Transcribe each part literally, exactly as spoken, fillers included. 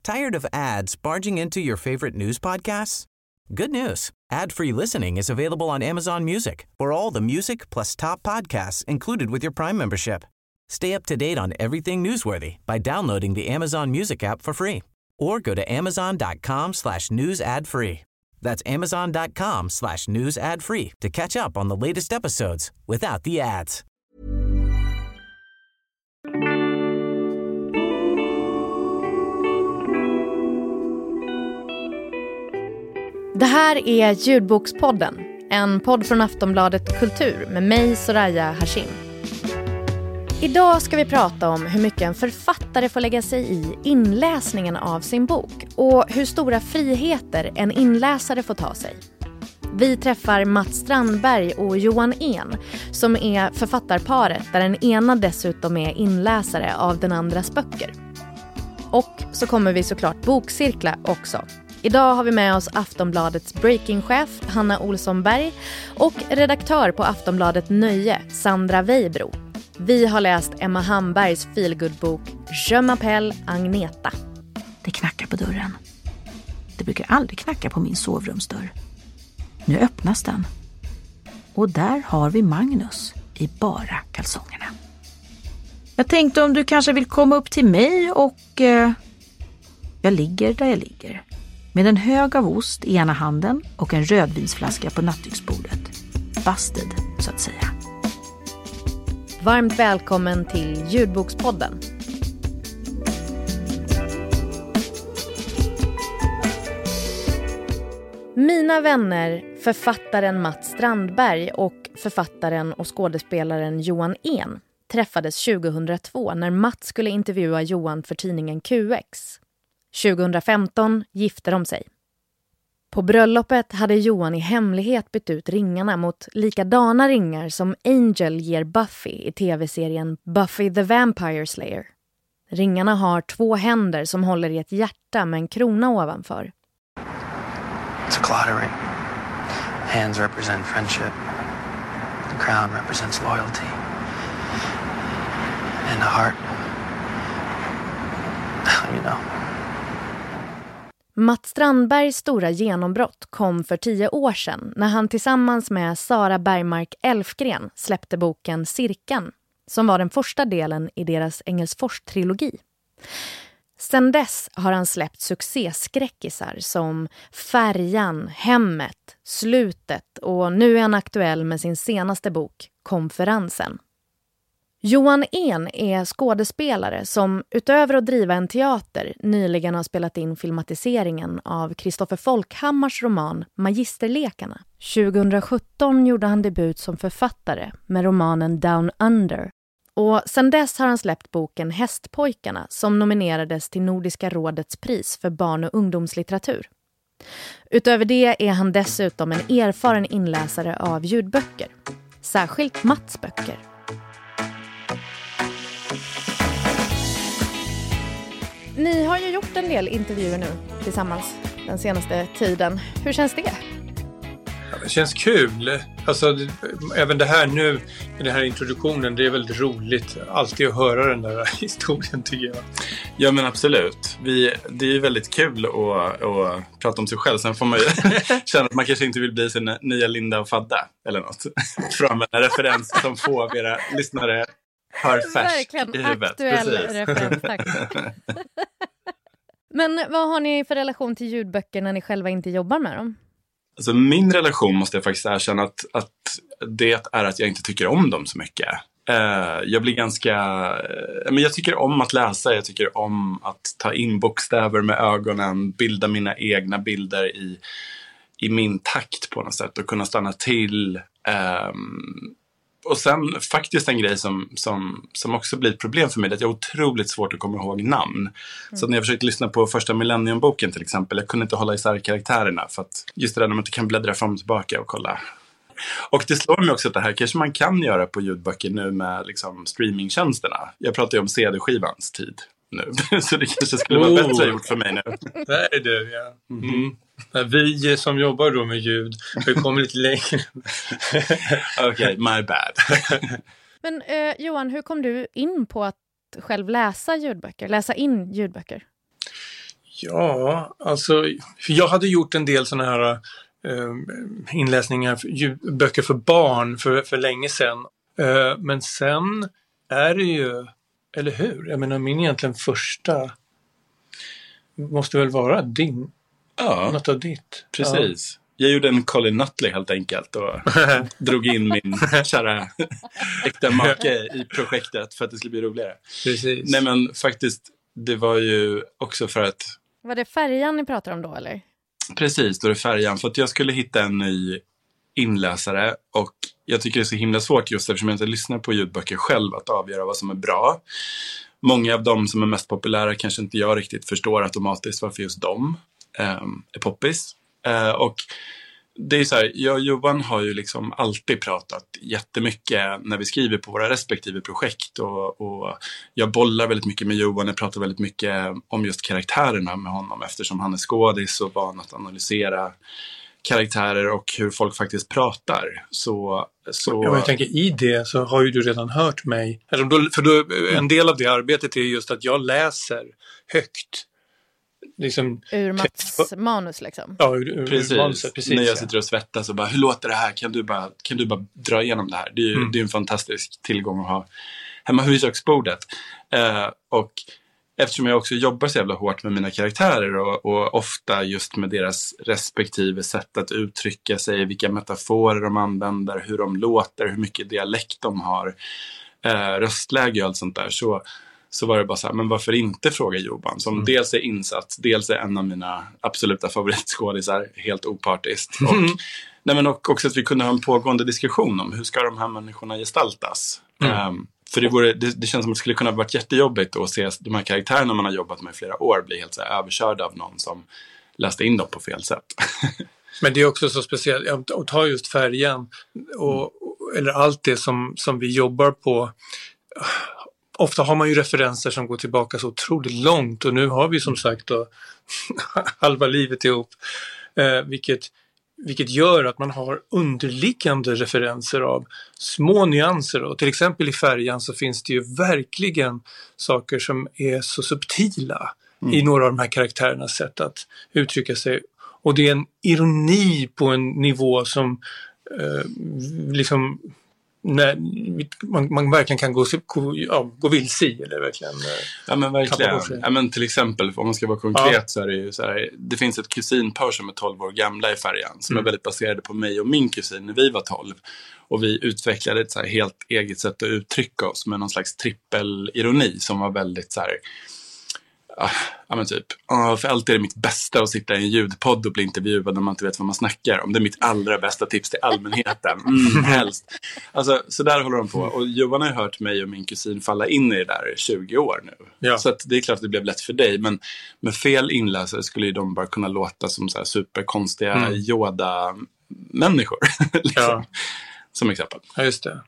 Tired of ads barging into your favorite news podcasts? Good news. Ad-free listening is available on Amazon Music for all the music plus top podcasts included with your Prime membership. Stay up to date on everything newsworthy by downloading the Amazon Music app for free or go to amazon.com slash news ad free. That's amazon.com slash news ad free to catch up on the latest episodes without the ads. Det här är Ljudbokspodden, en podd från Aftonbladet Kultur med mig, Soraya Hashim. Idag ska vi prata om hur mycket en författare får lägga sig i inläsningen av sin bok och hur stora friheter en inläsare får ta sig. Vi träffar Mats Strandberg och Johan En som är författarparet där den ena dessutom är inläsare av den andras böcker. Och så kommer vi såklart bokcirkla också. Idag har vi med oss Aftonbladets breakingchef Hanna Olsson Berg och redaktör på Aftonbladet Nöje Sandra Weibro. Vi har läst Emma Hambergs feelgood-bok Je m'appelle Agneta. Det knackar på dörren. Det brukar aldrig knacka på min sovrumsdörr. Nu öppnas den. Och där har vi Magnus i bara kalsongerna. Jag tänkte om du kanske vill komma upp till mig och... Eh, jag ligger där jag ligger. Med en hög av ost i ena handen och en rödvinsflaska på nattduksbordet. Busted, så att säga. Varmt välkommen till Ljudbokspodden. Mina vänner, författaren Mats Strandberg och författaren och skådespelaren Johan En träffades tjugohundratvå när Mats skulle intervjua Johan för tidningen Q X. tjugohundrafemton gifte de sig. På bröllopet hade Johan i hemlighet bytt ut ringarna mot likadana ringar som Angel ger Buffy i tv-serien Buffy the Vampire Slayer. Ringarna har två händer som håller i ett hjärta med en krona ovanför. It's a cladding ring. Hands represent friendship. The crown represents loyalty. And a heart. You know. Mats Strandbergs stora genombrott kom för tio år sedan när han tillsammans med Sara Bergmark Elfgren släppte boken Cirkeln, som var den första delen i deras Engelsfors-trilogi. Sedan dess har han släppt succéskräckisar som Färjan, Hemmet, Slutet och nu är han aktuell med sin senaste bok Konferensen. Johan En är skådespelare som utöver att driva en teater nyligen har spelat in filmatiseringen av Kristoffer Folkhammars roman Magisterlekarna. tjugohundrasjutton gjorde han debut som författare med romanen Down Under. Och sedan dess har han släppt boken Hästpojkarna som nominerades till Nordiska rådets pris för barn- och ungdomslitteratur. Utöver det är han dessutom en erfaren inläsare av ljudböcker. Särskilt Mats böcker. Ni har ju gjort en del intervjuer nu tillsammans den senaste tiden. Hur känns det? Ja, det känns kul. Alltså, det, även det här nu, den här introduktionen, det är väldigt roligt. Alltid att höra den där historien tycker jag. Ja men absolut. Vi, det är ju väldigt kul att, att prata om sig själv. Sen får man ju känna att man kanske inte vill bli sin nya Linda och Fadda eller något. Fram med en referens som få av era lyssnare har färskt i huvudet. Aktuell Precis. referens, tack. Men vad har ni för relation till ljudböcker när ni själva inte jobbar med dem? Alltså min relation måste jag faktiskt erkänna att, att det är att jag inte tycker om dem så mycket. Uh, jag blir ganska... Uh, men jag tycker om att läsa, jag tycker om att ta in bokstäver med ögonen, bilda mina egna bilder i, i min takt på något sätt och kunna stanna till. Um, och sen faktiskt en grej som, som, som också blir ett problem för mig är att jag har otroligt svårt att komma ihåg namn. Mm. Så när jag försökte lyssna på första Millennium-boken till exempel, jag kunde inte hålla isär karaktärerna för att just det där när man inte kan bläddra fram och tillbaka och kolla. Och det slår mig också att det här kanske man kan göra på ljudböcker nu med liksom streamingtjänsterna. Jag pratar ju om C D-skivans tid nu. Så det kanske skulle vara oh. bättre gjort för mig nu. Det är det, ja. Mm. Mm. Vi som jobbar då med ljud, vi kommer lite längre. Okej, okay, my bad. Men eh, Johan, hur kom du in på att själv läsa ljudböcker? Läsa in ljudböcker? Ja, alltså för jag hade gjort en del sådana här uh, inläsningar, för, böcker för barn för, för länge sedan. Uh, men sen är det ju, eller hur? Jag menar, min egentligen första måste väl vara din. Ja, något av ditt. Precis. Ja. Jag gjorde en Colin Nutley helt enkelt och drog in min kära äkta make i projektet för att det skulle bli roligare. Precis. Nej, men faktiskt, det var ju också för att... Var det färjan ni pratar om då, eller? Precis, då är det färjan. För att jag skulle hitta en ny inläsare och jag tycker det är så himla svårt just eftersom jag inte lyssnar på ljudböcker själv att avgöra vad som är bra. Många av dem som är mest populära kanske inte jag riktigt förstår automatiskt varför just de um, är poppis. Uh, och det är så här, jag och Johan har ju liksom alltid pratat jättemycket när vi skriver på våra respektive projekt och, och jag bollar väldigt mycket med Johan, jag pratar väldigt mycket om just karaktärerna med honom eftersom han är skådis och van att analysera karaktärer och hur folk faktiskt pratar. Så, så... Ja, jag tänker i det så har ju du redan hört mig. Alltså då, för då, en del av det arbetet är just att jag läser högt. Liksom, ur Mats manus liksom. Ja, ur, ur, precis. ur manuset, precis. När jag sitter och svettas och bara, hur låter det här? Kan du bara, kan du bara dra igenom det här? Det är ju mm. det är en fantastisk tillgång att ha hemma vid köksbordet. Eh, och eftersom jag också jobbar så jävla hårt med mina karaktärer och, och ofta just med deras respektive sätt att uttrycka sig, vilka metaforer de använder, hur de låter, hur mycket dialekt de har, eh, röstläge och allt sånt där, så, så var det bara så här, men varför inte fråga Johan som mm. dels är insatt, dels är en av mina absoluta favoritskådisar, helt opartiskt. Och, mm. nej, men och också att vi kunde ha en pågående diskussion om hur ska de här människorna gestaltas. Mm. Um, För det, vore, det, det känns som att det skulle kunna ha varit jättejobbigt att se de här karaktärerna man har jobbat med i flera år bli helt så här överkörda av någon som läste in dem på fel sätt. Men det är också så speciellt att ta just färgen och, eller allt det som, som vi jobbar på. Ofta har man ju referenser som går tillbaka så otroligt långt och nu har vi som sagt då, halva livet ihop. Eh, vilket... Vilket gör att man har underliggande referenser av små nyanser. Och till exempel i färjan så finns det ju verkligen saker som är så subtila mm. i några av de här karaktärernas sätt att uttrycka sig. Och det är en ironi på en nivå som eh, liksom när man, man verkligen kan gå, gå, ja, gå vilse i eller verkligen eh, ja men verkligen. Ja, men till exempel om man ska vara konkret ja. så är det ju så här, det finns ett kusinpar som är tolv år gamla i färjan som mm. är väldigt baserade på mig och min kusin när vi var tolv och vi utvecklade ett så här helt eget sätt att uttrycka oss med någon slags trippelironi som var väldigt så här ah, ja men typ ah, för alltid är det mitt bästa att sitta i en ljudpodd och bli intervjuad när man inte vet vad man snackar om. Det är mitt allra bästa tips till allmänheten. Mm, helst. Alltså, så där håller de på. Och Johan har ju hört mig och min kusin falla in i det där i tjugo år nu. Ja. Så att det är klart att det blev lätt för dig. Men med fel inläsare skulle ju de bara kunna låta som så här superkonstiga mm. Yoda-människor. liksom. Ja. Som exempel. Ja, just det.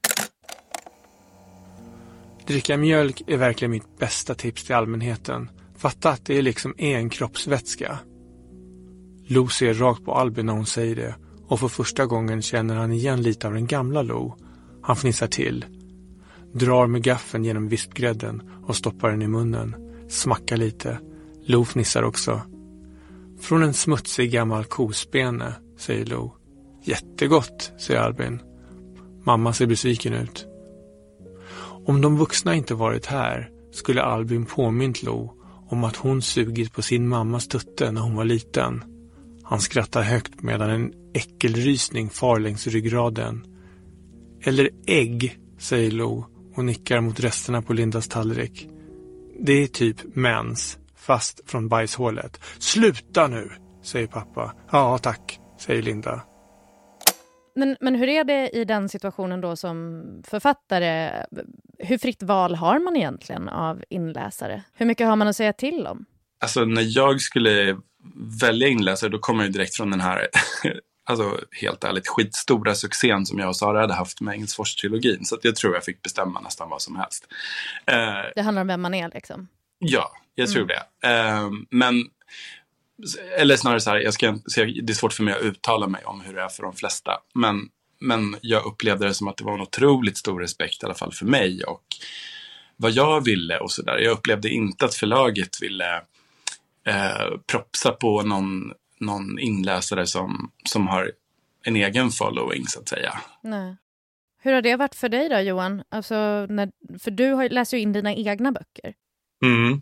Dricka mjölk är verkligen mitt bästa tips till allmänheten. Fatta att det är liksom en kroppsvätska. Lo ser rakt på Albin när hon säger det och för första gången känner han igen lite av den gamla Lo. Han fnissar till. Drar med gaffeln genom vispgrädden och stoppar den i munnen. Smackar lite. Lo fnissar också. Från en smutsig gammal kosbene, säger Lo. Jättegott, säger Albin. Mamma ser besviken ut. Om de vuxna inte varit här skulle Albin påmint Lo om att hon sugit på sin mammas tutte när hon var liten. Han skrattar högt medan en äckelrysning far längs ryggraden. Eller ägg, säger Lo och nickar mot resterna på Lindas tallrik. Det är typ mens, fast från bajshålet. Sluta nu, säger pappa. Ja, tack, säger Linda. Men, men hur är det i den situationen då som författare? Hur fritt val har man egentligen av inläsare? Hur mycket har man att säga till om? Alltså när jag skulle välja inläsare då kommer jag direkt från den här, alltså helt ärligt, skitstora succén som jag och Sara hade haft med Engelsfors-trilogin. Så att jag tror jag fick bestämma nästan vad som helst. Eh, det handlar om vem man är liksom? Ja, jag tror mm. det. Eh, men... Eller snarare så här, jag ska, det är svårt för mig att uttala mig om hur det är för de flesta. Men, men jag upplevde det som att det var en otroligt stor respekt i alla fall för mig. Och vad jag ville och sådär. Jag upplevde inte att förlaget ville eh, propsa på någon, någon inläsare som, som har en egen following så att säga. Nej. Hur har det varit för dig då, Johan? Alltså, när, för du har, läser ju in dina egna böcker. Mm.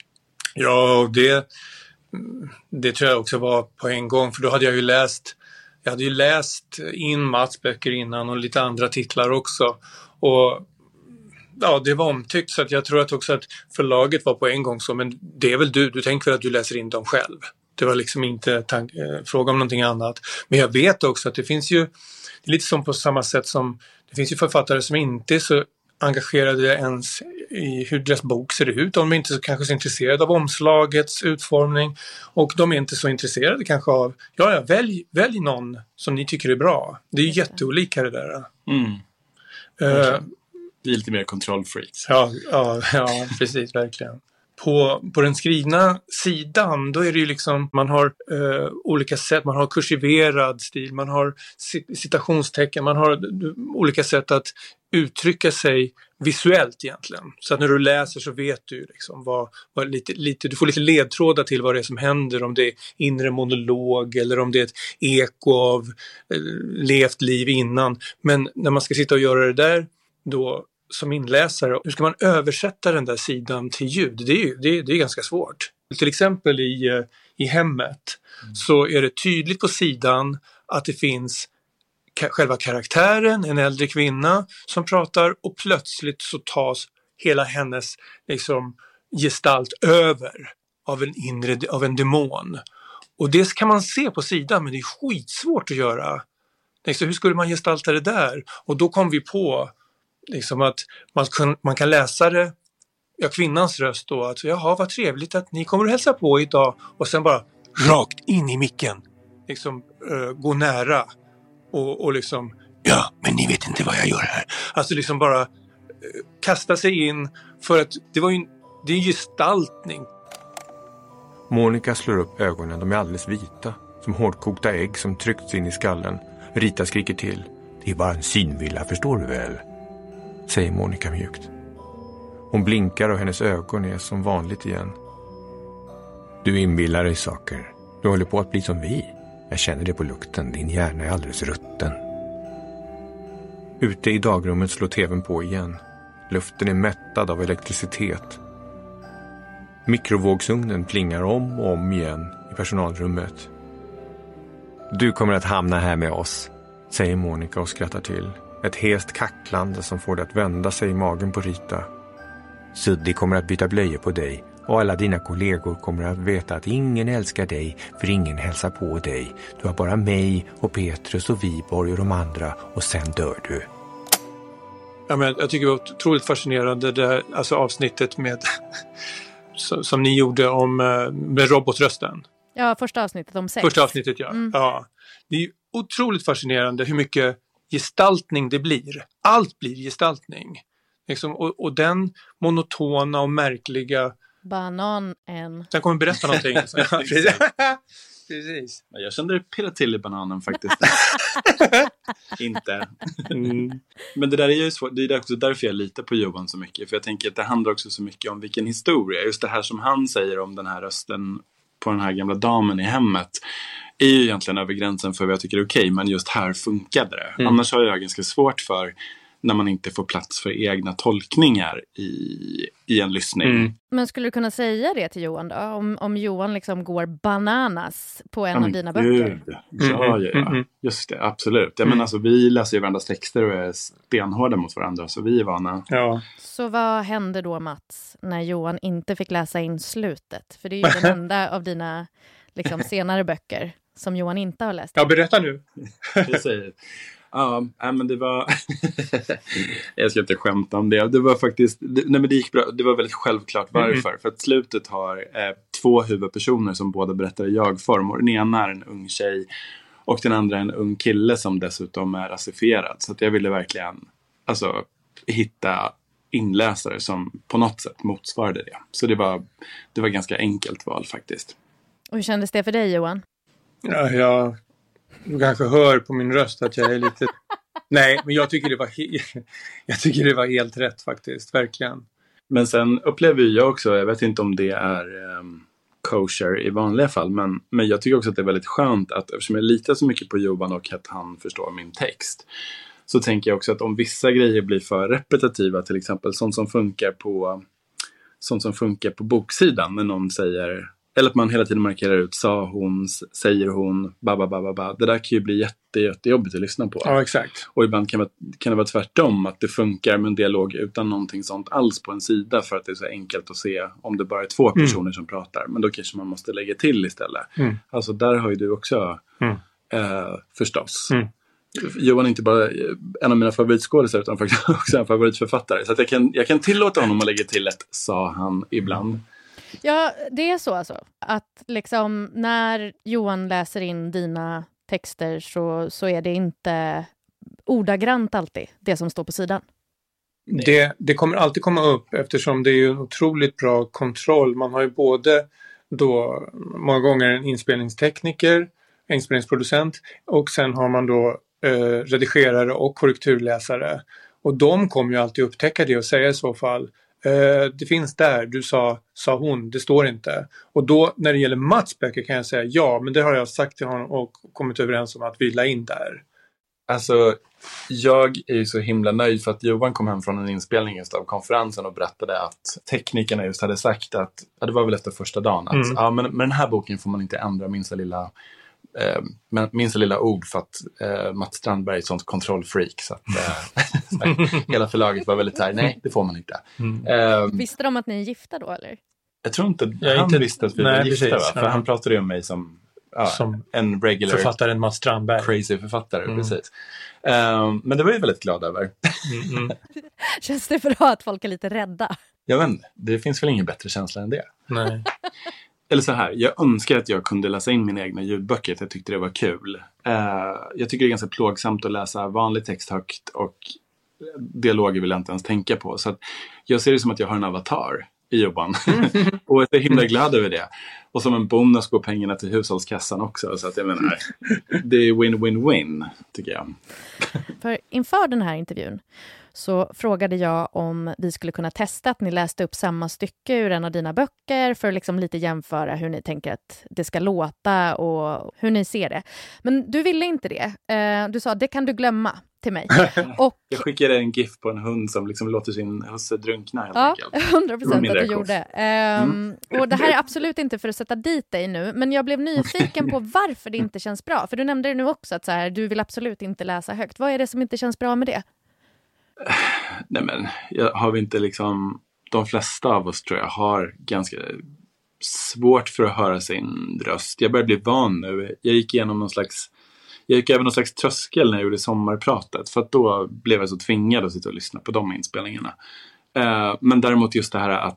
Ja, det, det tror jag också var på en gång. För då hade jag ju läst, jag hade ju läst in Mats böcker innan och lite andra titlar också. Och ja, det var omtyckt, så att jag tror att också att förlaget var på en gång så, men det är väl du, du tänker väl att du läser in dem själv. Det var liksom inte tank, eh, fråga om någonting annat. Men jag vet också att det finns ju, det är lite som på samma sätt som det finns ju författare som inte är så engagerade ens i hur deras bok ser ut. De är inte så, kanske så intresserade av omslagets utformning, och de är inte så intresserade kanske av, ja, ja välj, välj någon som ni tycker är bra. Det är ju jätteolika det där. Mm. Uh, Det är lite mer kontrollfreaks. Ja, ja, ja, precis, verkligen. På, på den skrivna sidan, då är det ju liksom, man har eh, olika sätt, man har kursiverad stil, man har citationstecken, man har olika sätt att uttrycka sig visuellt egentligen. Så att när du läser så vet du liksom vad, vad lite, lite, du får lite ledtrådar till vad det är som händer, om det är inre monolog eller om det är ett eko av eh, levt liv innan. Men när man ska sitta och göra det där, då som inläsare, hur ska man översätta den där sidan till ljud? Det är, det är, det är ganska svårt. Till exempel i, i hemmet mm. så är det tydligt på sidan att det finns ka- själva karaktären, en äldre kvinna som pratar, och plötsligt så tas hela hennes liksom, gestalt över av en inre, av en demon. Och det kan man se på sidan, men det är skitsvårt att göra. Så hur skulle man gestalta det där? Och då kom vi på liksom att man kan, man kan läsa det, ja, kvinnans röst då, att jaha, vad trevligt att ni kommer att hälsa på idag, och sen bara rakt in i micken liksom uh, gå nära och, och liksom, ja, men ni vet inte vad jag gör här, alltså liksom bara uh, kasta sig in, för att det var ju, det är gestaltning. Monica slår upp ögonen, de är alldeles vita, som hårdkokta ägg som tryckts in i skallen. Rita skriker till: det är bara en synvilla, förstår du väl? Säger Monica mjukt. Hon blinkar och hennes ögon är som vanligt igen. Du inbillar dig saker. Du håller på att bli som vi. Jag känner det på lukten. Din hjärna är alldeles rutten. Ute i dagrummet slår tvn på igen. Luften är mättad av elektricitet. Mikrovågsugnen plingar om och om igen i personalrummet. Du kommer att hamna här med oss, säger Monica och skrattar till. Ett hest kacklande som får det att vända sig i magen på Rita. Suddi kommer att byta blöjor på dig, och alla dina kollegor kommer att veta att ingen älskar dig, för ingen hälsar på dig. Du har bara mig och Petrus och Viborg och de andra, och sen dör du. Ja, men jag tycker det var otroligt fascinerande det här, alltså avsnittet med som, som ni gjorde om med robotrösten. Ja, första avsnittet om sex. Första avsnittet, ja. Mm. Ja. Det är otroligt fascinerande hur mycket gestaltning det blir. Allt blir gestaltning. Liksom, och, och den monotona och märkliga... Bananen. Sen kommer jag berätta någonting. Precis. Jag kände det pirra till i bananen faktiskt. Inte. Mm. Men det där är ju svårt. Det är också därför jag litar på Johan så mycket. För jag tänker att det handlar också så mycket om vilken historia. Just det här som han säger om den här rösten på den här gamla damen i hemmet är ju egentligen över gränsen för vad jag tycker är okej. Men just här funkade det. Mm. Annars har jag ganska svårt för när man inte får plats för egna tolkningar i, i en lyssning. Mm. Men skulle du kunna säga det till Johan då? Om, om Johan liksom går bananas på en ja, av dina Gud. böcker? Ja, ja, ja. Mm-hmm. Just det, absolut. Ja, men alltså, vi läser ju varandras texter och är stenhårda mot varandra, så vi är vana. Ja. Så vad hände då, Mats, när Johan inte fick läsa in slutet? För det är ju den enda av dina liksom, senare böcker som Johan inte har läst. Ja, berätta nu. Precis. Ja, men det var jag ska inte skämta om det. Det var faktiskt det, nej men det gick bra. Det var väldigt självklart varför. Mm. För att slutet har eh, två huvudpersoner som båda berättar i jag-form. Och den ena är en ung tjej och den andra är en ung kille som dessutom är rasifierad. Så att jag ville verkligen alltså, hitta inläsare som på något sätt motsvarade det. Så det var, det var ganska enkelt val faktiskt. Och hur kändes det för dig, Johan? Ja, jag... Du kanske hör på min röst att jag är lite... Nej, men jag tycker det var he... jag tycker det var helt rätt faktiskt, verkligen. Men sen upplever jag också, jag vet inte om det är um, kosher i vanliga fall. Men, men jag tycker också att det är väldigt skönt att eftersom jag litar så mycket på Johan och att han förstår min text, så tänker jag också att om vissa grejer blir för repetitiva, till exempel sånt som funkar på sånt som funkar på boksidan när någon säger, eller att man hela tiden markerar ut sa hon, säger hon, ba, ba, ba, ba. Det där kan ju bli jätte, jättejobbigt att lyssna på. Ja, exakt. Och ibland kan, kan det vara tvärtom, att det funkar med en dialog utan någonting sånt alls på en sida, för att det är så enkelt att se om det bara är två personer mm. som pratar. Men då kanske man måste lägga till istället. Mm. Alltså där har ju du också mm. eh, förstås. Mm. Johan är inte bara en av mina favoritskådespelare utan faktiskt också en favoritförfattare. Så att jag, kan, jag kan tillåta honom att lägga till ett sa han ibland. Ja, det är så alltså. Att liksom när Johan läser in dina texter så, så är det inte ordagrant alltid det som står på sidan. Det, det kommer alltid komma upp eftersom det är ju en otroligt bra kontroll. Man har ju både då många gånger en inspelningstekniker, en inspelningsproducent, och sen har man då eh, redigerare och korrekturläsare. Och de kommer ju alltid upptäcka det och säga i så fall eh, det finns där, du sa, sa hon, det står inte. Och då när det gäller Mats böcker kan jag säga ja, men det har jag sagt till honom och kommit överens om att vi la in där. Alltså, jag är ju så himla nöjd för att Johan kom hem från en inspelning just av konferensen och berättade att teknikerna just hade sagt att, ja, det var väl efter första dagen, att mm. ja, men med den här boken får man inte ändra minsta lilla, eh, minsta lilla ord för att eh, Mats Strandberg är ett sånt kontrollfreak, så att eh, hela förlaget var väldigt här, nej, det får man inte. Mm. Eh, Visste de att ni är gifta då, eller? Jag tror inte jag han inte, visste att vi nej, var gifta, precis, va? För ja. han pratade ju om mig som, ja, som en regular författaren Mats Strandberg. Crazy författare, mm. precis. Um, men det var jag väldigt glad över. Mm, mm. Känns det bra att folk är lite rädda? Jag vet inte, det finns väl ingen bättre känsla än det. Nej. Eller så här, jag önskar att jag kunde läsa in mina egna ljudböcker. Jag tyckte det var kul. Uh, jag tycker det är ganska plågsamt att läsa vanlig text högt och dialoger vill jag inte ens tänka på. Så att jag ser det som att jag har en avatar i Johan. Och jag är himla glad över det. Och som en bonus går pengarna till hushållskassan också. Så att jag menar, det är win-win-win, tycker jag. För inför den här intervjun så frågade jag om vi skulle kunna testa att ni läste upp samma stycke ur en av dina böcker för att liksom lite jämföra hur ni tänker att det ska låta och hur ni ser det. Men du ville inte det. Du sa, det kan du glömma till mig. Och jag skickade en gif på en hund som liksom låter sin husse drunkna helt ja, enkelt. hundra procent att du gjorde. Um, mm. Och det här är absolut inte för att sätta dit dig nu, men jag blev nyfiken på varför det inte känns bra. För du nämnde det nu också att så här, du vill absolut inte läsa högt. Vad är det som inte känns bra med det? Nej men, jag har vi inte liksom, de flesta av oss tror jag har ganska svårt för att höra sin röst. Jag börjar bli van nu. Jag gick igenom någon slags Jag gick över någon slags tröskel när jag gjorde sommarpratet. För att då blev jag så tvingad att sitta och lyssna på de inspelningarna. Uh, men däremot just det här att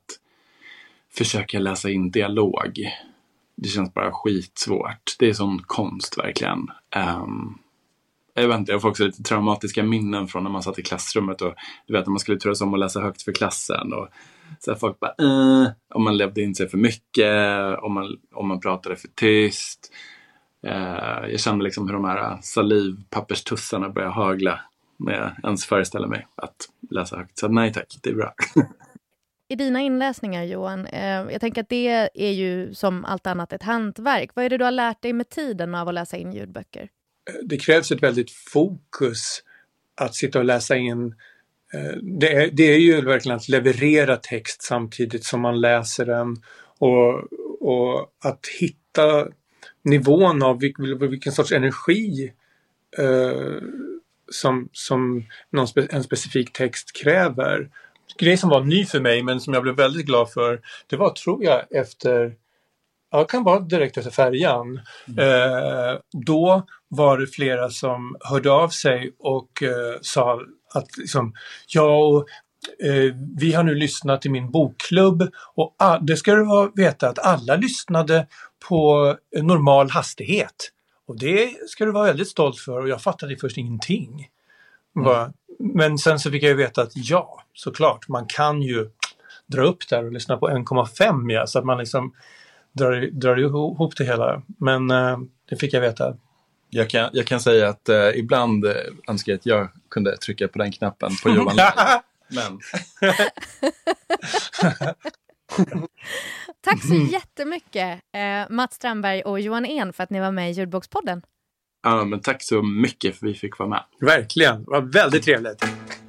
försöka läsa in dialog. Det känns bara skitsvårt. Det är sån konst verkligen. Um, jag vet inte, jag får också lite traumatiska minnen från när man satt i klassrummet. Och du vet, när man skulle turas om att läsa högt för klassen. Och så här folk bara, uh, om man levde in sig för mycket. Om man, om man pratade för tyst. Uh, jag kände liksom hur de här salivpapperstussarna började hagla när jag ens föreställer mig att läsa högt. Så nej tack, det är bra. I dina inläsningar, Johan, eh, jag tänker att det är ju som allt annat ett hantverk. Vad är det du har lärt dig med tiden av att läsa in ljudböcker? Det krävs ett väldigt fokus att sitta och läsa in. Eh, det, är, det är ju verkligen att leverera text samtidigt som man läser den. Och, och att hitta nivån av vilken, vilken sorts energi eh, som, som någon spe, en specifik text kräver. Grej som var ny för mig men som jag blev väldigt glad för, det var tror jag efter, ja kan vara direkt efter Färjan. Mm. Eh, då var det flera som hörde av sig och eh, sa att liksom, ja och Eh, vi har nu lyssnat till min bokklubb och all, det ska du veta att alla lyssnade på normal hastighet. Och det ska du vara väldigt stolt för och jag fattade först ingenting. Mm. Men sen så fick jag ju veta att ja, såklart, man kan ju dra upp där och lyssna på en komma fem ja, så att man liksom drar, drar ihop det hela. Men eh, det fick jag veta. Jag kan, jag kan säga att eh, ibland eh, önskar jag att jag kunde trycka på den knappen på Johan. Men. Tack så jättemycket eh, Mats Strandberg och Johan En för att ni var med i Ljudbokspodden. Ja, men tack så mycket för att vi fick vara med. Verkligen, det var väldigt trevligt.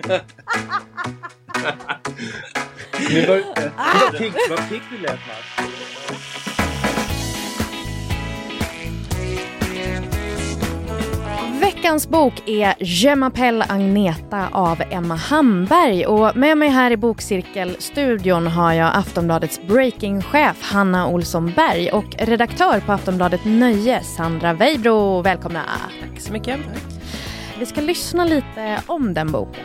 Ni var, vad pigg vad pigg du lät, Mats. Veckans bok är Je m'appelle Agneta av Emma Hamberg. Och med mig här i Bokcirkelstudion har jag Aftonbladets breaking-chef Hanna Olsson Berg och redaktör på Aftonbladet Nöje Sandra Weibro. Välkomna. Tack så mycket. Vi ska lyssna lite om den boken.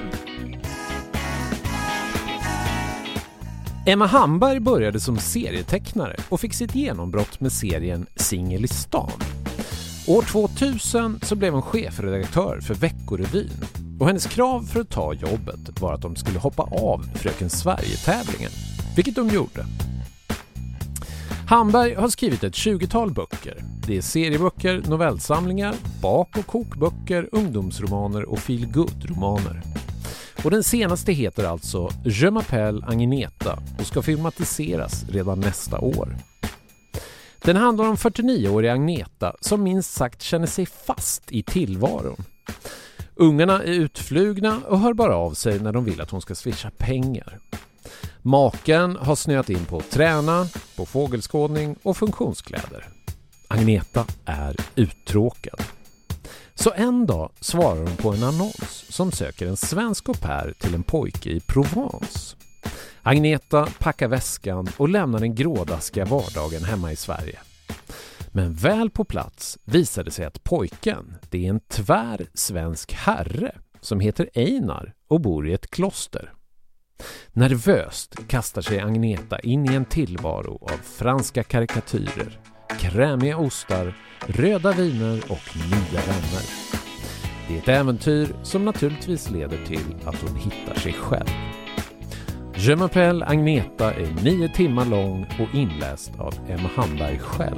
Emma Hamberg började som serietecknare och fick sitt genombrott med serien Singel i stan. År tvåtusen så blev hon chefredaktör för Veckorevyn och hennes krav för att ta jobbet var att de skulle hoppa av Fröken Sverige-tävlingen, vilket de gjorde. Hamberg har skrivit ett tjugotal böcker. Det är serieböcker, novellsamlingar, bak- och kokböcker, ungdomsromaner och feel-good-romaner. Och den senaste heter alltså Je m'appelle Agneta och ska filmatiseras redan nästa år. Den handlar om fyrtionioåriga Agneta som minst sagt känner sig fast i tillvaron. Ungarna är utflugna och hör bara av sig när de vill att hon ska swisha pengar. Maken har snöat in på att träna, på fågelskådning och funktionskläder. Agneta är uttråkad. Så en dag svarar hon på en annons som söker en svensk au pair till en pojke i Provence. Agneta packar väskan och lämnar den grådaskiga vardagen hemma i Sverige. Men väl på plats visade sig att pojken, det är en tvär svensk herre som heter Einar och bor i ett kloster. Nervöst kastar sig Agneta in i en tillvaro av franska karikatyrer, krämiga ostar, röda viner och nya vänner. Det är ett äventyr som naturligtvis leder till att hon hittar sig själv. Je m'appelle Agneta är nio timmar lång och inläst av Emma Hamberg själv.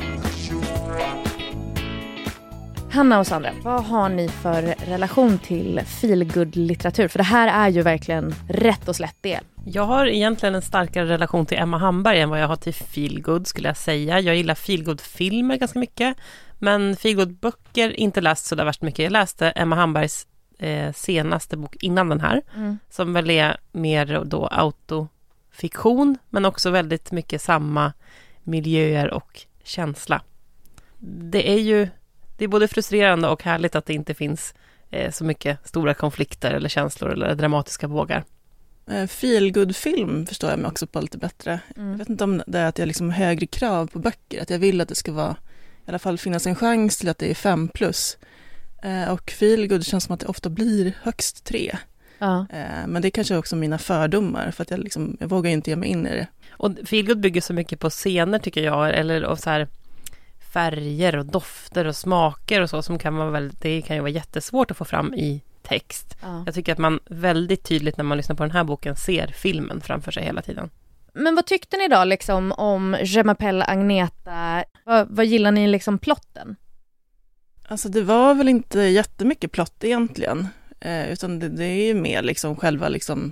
Hanna och Sandra, vad har ni för relation till feelgood-litteratur? För det här är ju verkligen rätt och slätt del. Jag har egentligen en starkare relation till Emma Hamberg än vad jag har till feelgood skulle jag säga. Jag gillar feelgood-filmer ganska mycket. Men feelgood-böcker inte läst så där värst mycket. Jag läste Emma Hambergs eh, senaste bok innan den här. Mm. Som väl är mer då autofiktion. Men också väldigt mycket samma miljöer och känsla. Det är ju det är både frustrerande och härligt att det inte finns eh, så mycket stora konflikter eller känslor eller dramatiska vågar. Feelgood-film förstår jag mig också på lite bättre. Mm. Jag vet inte om det är att jag liksom har högre krav på böcker. Att jag vill att det ska vara, i alla fall finnas en chans till att det är fem plus. Eh, och feelgood känns som att det ofta blir högst tre. Ja. Eh, men det är kanske också mina fördomar för att jag, liksom, jag vågar inte ge mig in i det. Och feelgood bygger så mycket på scener tycker jag. Eller av så här färger och dofter och smaker och så som kan vara väldigt, det kan ju vara jättesvårt att få fram i text. Ja. Jag tycker att man väldigt tydligt när man lyssnar på den här boken ser filmen framför sig hela tiden. Men vad tyckte ni då liksom om Je m'appelle Agneta? Vad, vad gillar ni liksom plotten? Alltså det var väl inte jättemycket plott egentligen. Eh, utan det, det är ju mer liksom själva liksom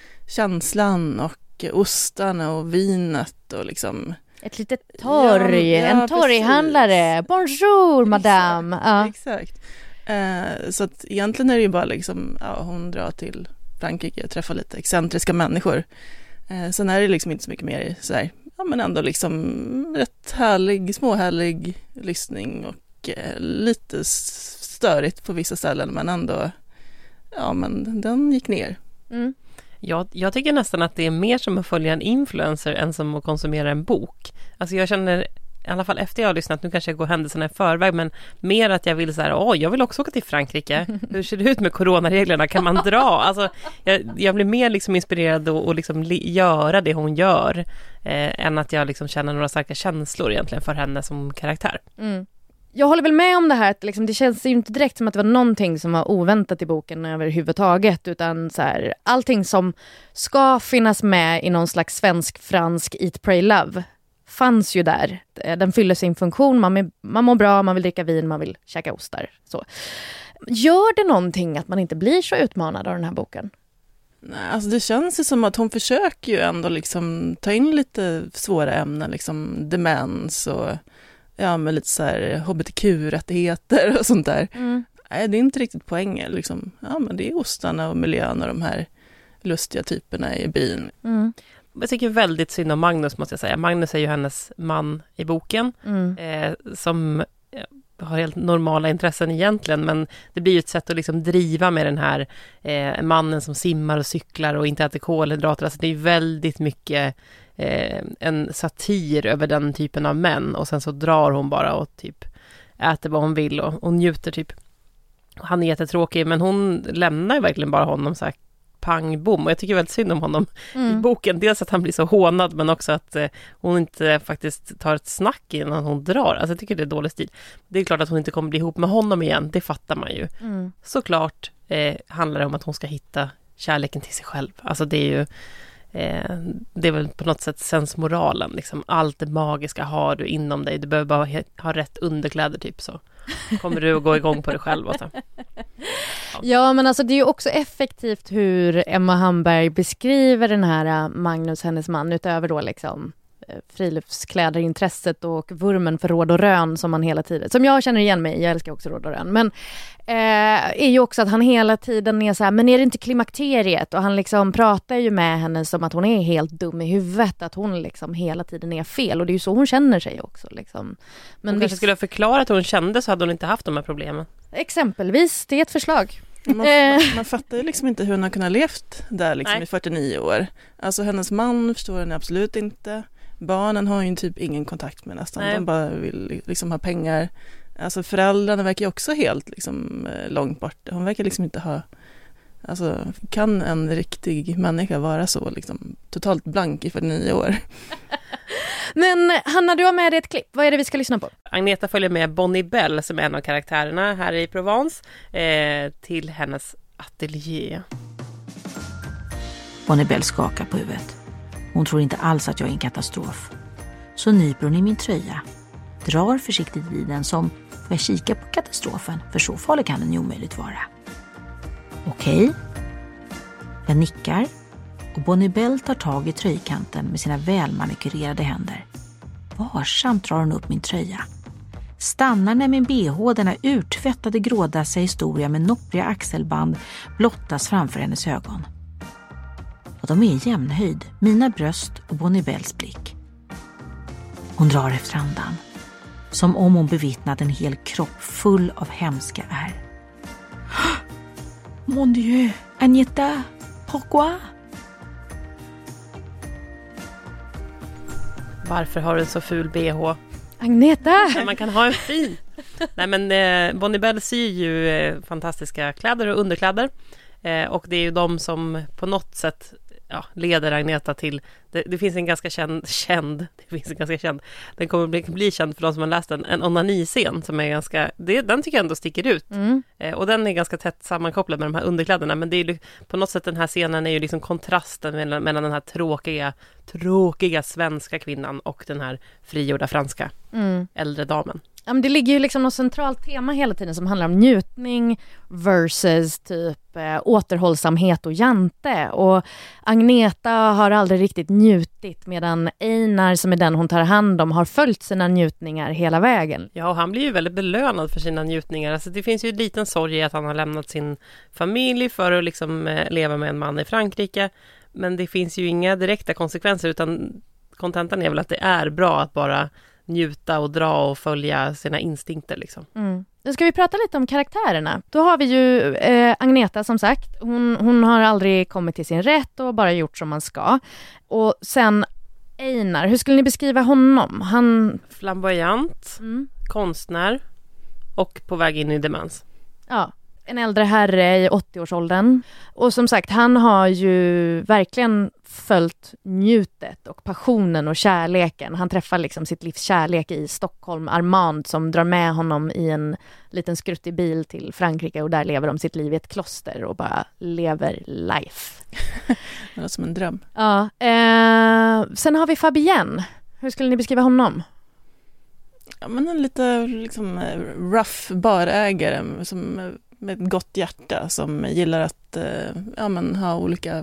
känslan och ostarna och vinet och liksom ett litet torg, ja, ja, en torghandlare. Bonjour, madame. Ja. Exakt. Eh, så att egentligen är det ju bara liksom, ja, hon drar till Frankrike och träffar lite excentriska människor. Eh, sen är det liksom inte så mycket mer så här, ja men ändå liksom rätt härlig, småhärlig lyssning och eh, lite störigt på vissa ställen men ändå, ja men den gick ner. Mm. Jag, jag tycker nästan att det är mer som att följa en influencer än som att konsumera en bok. Alltså jag känner, i alla fall efter jag har lyssnat, nu kanske jag går händelserna i förväg, men mer att jag vill så här, åh, jag vill också åka till Frankrike. Hur ser det ut med coronareglerna? Kan man dra? Alltså, jag, jag blir mer liksom inspirerad och, och liksom li, göra det hon gör eh, än att jag liksom känner några starka känslor egentligen för henne som karaktär. Mm. Jag håller väl med om det här att liksom, det känns ju inte direkt som att det var någonting som var oväntat i boken överhuvudtaget, utan så här, allting som ska finnas med i någon slags svensk-fransk Eat, Pray, Love fanns ju där. Den fyller sin funktion, man, är, man mår bra, man vill dricka vin, man vill käka ostar. Så. Gör det någonting att man inte blir så utmanad av den här boken? Nej, alltså det känns ju som att hon försöker ju ändå liksom ta in lite svåra ämnen, liksom demens och ja, med lite så här H B T Q-rättigheter och sånt där. Mm. Nej, det är inte riktigt poängen. Liksom. Ja, men det är ostarna och miljön och de här lustiga typerna i byn. Mm. Jag tycker väldigt synd om Magnus, måste jag säga. Magnus är ju hennes man i boken, mm. eh, som har helt normala intressen egentligen, men det blir ju ett sätt att liksom driva med den här eh, mannen som simmar och cyklar och inte äter kolhydrater. Alltså det är väldigt mycket eh, en satir över den typen av män, och sen så drar hon bara och typ äter vad hon vill och, och njuter typ. Han är jättetråkig, men hon lämnar ju verkligen bara honom så här pang, bom. Och jag tycker väldigt synd om honom mm. i boken. Dels att han blir så hånad, men också att eh, hon inte faktiskt tar ett snack innan hon drar. Alltså jag tycker det är dålig stil. Det är klart att hon inte kommer bli ihop med honom igen. Det fattar man ju. Mm. Såklart eh, handlar det om att hon ska hitta kärleken till sig själv. Alltså det är ju eh, det är väl på något sätt sensmoralen. Liksom. Allt det magiska har du inom dig. Du behöver bara ha, ha rätt underkläder typ så. Kommer du att gå igång på dig själv och så. Ja. Ja, men alltså det är ju också effektivt hur Emma Hamberg beskriver den här Magnus, hennes man, utöver då liksom friluftskläderintresset och vurmen för råd och rön som man hela tiden, som jag känner igen mig, jag älskar också råd och rön, men eh, är ju också att han hela tiden är så här, men är det inte klimakteriet? Och han liksom pratar ju med henne som att hon är helt dum i huvudet, att hon liksom hela tiden är fel, och det är ju så hon känner sig också liksom. Men hon kanske skulle ha förklarat hur hon kände, så hade hon inte haft de här problemen. Exempelvis, det är ett förslag. Man, man, man fattar ju liksom inte hur hon har kunnat levt där liksom i fyrtionio år. Alltså hennes man förstår henne absolut inte. Barnen har ju typ ingen kontakt med nästan. Nej. De bara vill liksom ha pengar. Alltså föräldrarna verkar ju också helt liksom långt bort. Hon verkar liksom inte ha... Alltså kan en riktig människa vara så liksom totalt blank i fyrtionio år? Men Hanna, du har med dig ett klipp. Vad är det vi ska lyssna på? Agneta följer med Bonnie Bell, som är en av karaktärerna här i Provence, eh, till hennes ateljé. Bonnie Bell skakar på huvudet. Hon tror inte alls att jag är en katastrof. Så nyper hon i min tröja, drar försiktigt vid den som, får jag kika på katastrofen, för så farlig kan den ju omöjligt vara. Okej. Jag nickar och Bonnie Bell tar tag i tröjkanten med sina välmanikurerade händer. Varsamt drar hon upp min tröja. Stannar när min B H, denna urtvättade grådassiga historia med noppriga axelband, blottas framför hennes ögon. Och de är i jämnhöjd, mina bröst och Bonnie Bells blick. Hon drar efter andan, som om hon bevittnat en hel kropp full av hemska ärr. Mon Dieu, Agneta, pourquoi? Varför har du en så ful B H? Agneta! Man kan ha en fin. Nej, men eh, Bonnie Bell syr ju eh, fantastiska kläder och underkläder. Eh, och det är ju de som på något sätt ja, leder Agneta till... Det, det finns en ganska känd... känd det finns en ganska känd... Den kommer bli, bli känd för de som har läst den. En onaniscen som är ganska... Det, den tycker jag ändå sticker ut. Mm. Eh, och den är ganska tätt sammankopplad med de här underkläderna. Men det är på något sätt den här scenen är ju liksom kontrasten mellan, mellan den här tråkiga, tråkiga svenska kvinnan och den här frigjorda franska mm. äldre damen. Ja, men det ligger ju liksom något centralt tema hela tiden som handlar om njutning versus typ eh, återhållsamhet och jante. Och Agneta har aldrig riktigt njutit, medan Einar, som är den hon tar hand om, har följt sina njutningar hela vägen. Ja, och han blir ju väldigt belönad för sina njutningar. Alltså, det finns ju en liten sorg i att han har lämnat sin familj för att liksom, eh, leva med en man i Frankrike. Men det finns ju inga direkta konsekvenser, utan kontentan är väl att det är bra att bara njuta och dra och följa sina instinkter liksom. Mm. Nu ska vi prata lite om karaktärerna. Då har vi ju eh, Agneta som sagt. Hon, hon har aldrig kommit till sin rätt och bara gjort som man ska. Och sen Einar, hur skulle ni beskriva honom? Han... Flamboyant, mm. konstnär och på väg in i demens. Ja, en äldre herre i åttio-årsåldern. Och som sagt, han har ju verkligen följt njutet och passionen och kärleken. Han träffar liksom sitt livs kärlek i Stockholm, Armand, som drar med honom i en liten skruttig bil till Frankrike, och där lever de sitt liv i ett kloster och bara lever life. Det är som en dröm. Ja. Eh, sen har vi Fabienne. Hur skulle ni beskriva honom? Ja, men en lite liksom rough barägare som med ett gott hjärta, som gillar att ja, men, ha olika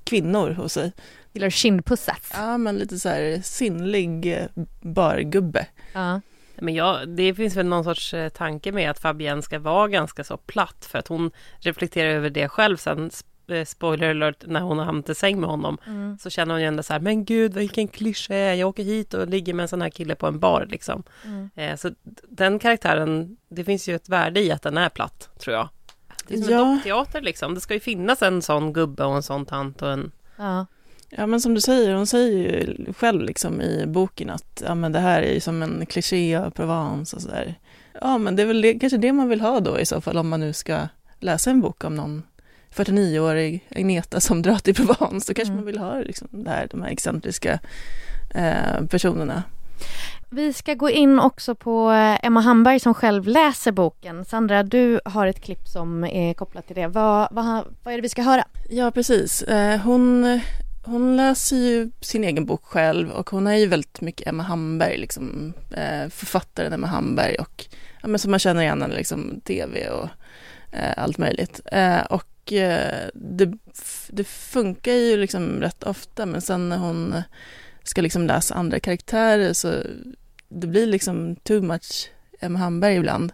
kvinnor hos sig. Gillar kindpussat. Ja, men lite så här sinnlig bargubbe. Ja. Men ja, det finns väl någon sorts tanke med att Fabienne ska vara ganska så platt, för att hon reflekterar över det själv sen. Spoiler alert, när hon har hamnat i säng med honom mm. så känner hon ju ändå så här, men gud vilken klyscha, jag åker hit och ligger med en sån här kille på en bar liksom. Mm. Eh, så den karaktären, det finns ju ett värde i att den är platt, tror jag. Det är som ja. en dockteater liksom, det ska ju finnas en sån gubbe och en sån tant och en... Ja. Ja, men som du säger, hon säger ju själv liksom i boken att ja, men det här är ju som en kliché av Provence och sådär. Ja, men det är väl det, kanske det man vill ha då i så fall, om man nu ska läsa en bok om någon fyrtionioårig Agneta som drar till Provence, så kanske mm. man vill ha liksom, det här, de här excentriska eh, personerna. Vi ska gå in också på Emma Hamberg som själv läser boken. Sandra, du har ett klipp som är kopplat till det. Vad, vad, vad är det vi ska höra? Ja, precis. Eh, hon, hon läser ju sin egen bok själv, och hon är ju väldigt mycket Emma Hamberg, liksom, eh, författaren Emma Hamberg, och ja, men som man känner igen henne, liksom, tv och eh, allt möjligt. Eh, och Det, det funkar ju liksom rätt ofta, men sen när hon ska liksom läsa andra karaktärer så det blir liksom too much Emma Hamberg ibland.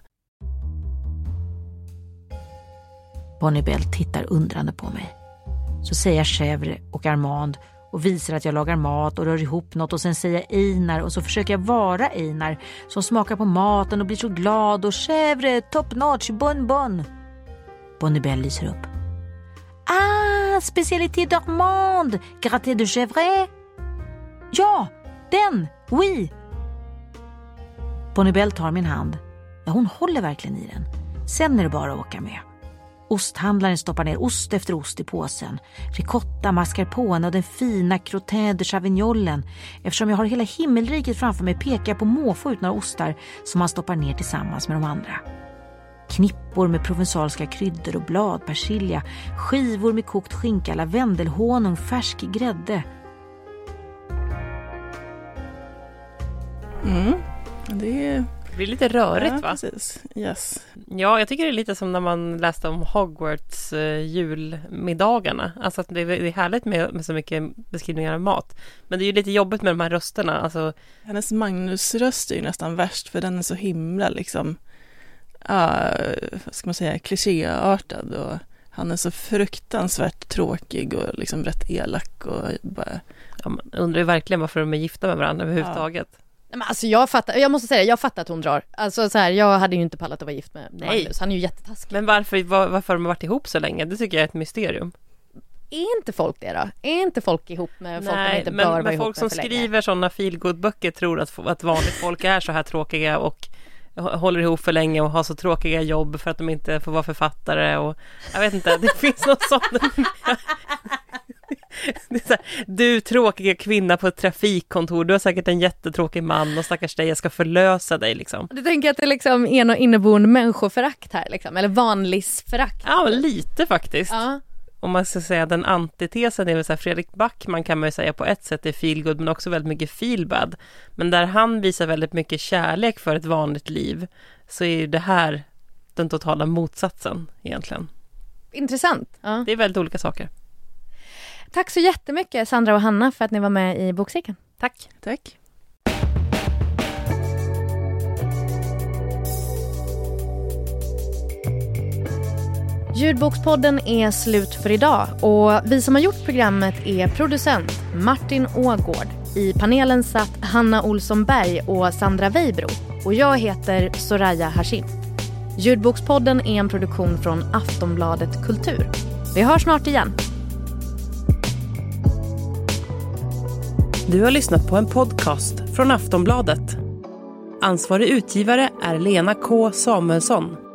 Bonniebell tittar undrande på mig. Så säger jag Chèvre och Armand och visar att jag lagar mat och rör ihop något, och sen säger jag Einar, och så försöker jag vara Einar som smakar på maten och blir så glad, och Chèvre, top notch, bon bon. Bonniebell lyser upp. Ah, spécialité d'Armand, gratin de chèvre. Ja, den, oui. Bonniebell tar min hand. Ja, hon håller verkligen i den. Sen är det bara att åka med. Osthandlaren stoppar ner ost efter ost i påsen. Ricotta, mascarpone och den fina crottin de chavignolen. Eftersom jag har hela himmelriket framför mig pekar jag på måfå ut några ostar som han stoppar ner tillsammans med de andra. Knippor med provensalska kryddor och bladpersilja, skivor med kokt skinka, lavendelhonung, färsk grädde. Mm, det är... Det blir lite rörigt, ja, va? Precis. Yes. Ja, jag tycker det är lite som när man läste om Hogwarts uh, julmiddagarna. Alltså att det är, det är härligt med, med så mycket beskrivningar av mat. Men det är ju lite jobbigt med de här rösterna. Alltså... Hennes Magnus-röst är ju nästan värst, för den är så himla liksom... Uh, vad ska man säga, klichéartad, och han är så fruktansvärt tråkig och liksom rätt elak och bara... Ja, man undrar ju verkligen varför de är gifta med varandra överhuvudtaget. Ja. Men alltså jag fattar, jag måste säga, jag fattar att hon drar. Alltså så här, jag hade ju inte pallat att vara gift med Nej. Magnus, han är ju jättetaskig. Men varför, var, varför har de varit ihop så länge? Det tycker jag är ett mysterium. Är inte folk det då? Är inte folk ihop med folk Nej, de inte men, bör vara men ihop folk med som för skriver länge? sådana feelgood-böcker tror att, att vanligt folk är så här tråkiga och håller ihop för länge och har så tråkiga jobb för att de inte får vara författare, och jag vet inte, det finns något sånt. Det är så här, du tråkiga kvinna på ett trafikkontor, du har säkert en jättetråkig man och stackars dig, jag ska förlösa dig liksom. Du tänker att det liksom är någon inneboende människoförakt här liksom, eller vanlisförakt? Ja, lite faktiskt. Ja. Om man ska säga den antitesen är väl så här, Fredrik Backman kan man ju säga på ett sätt är feelgood, men också väldigt mycket feelbad. Men där han visar väldigt mycket kärlek för ett vanligt liv, så är ju det här den totala motsatsen egentligen. Intressant. Ja. Det är väldigt olika saker. Tack så jättemycket Sandra och Hanna för att ni var med i Bokcirkeln. Tack. Tack. Ljudbokspodden är slut för idag, och vi som har gjort programmet är producent Martin Ågård. I panelen satt Hanna Olsson Berg och Sandra Weibro, och jag heter Soraya Hashim. Ljudbokspodden är en produktion från Aftonbladet Kultur. Vi hörs snart igen. Du har lyssnat på en podcast från Aftonbladet. Ansvarig utgivare är Lena K. Samuelsson.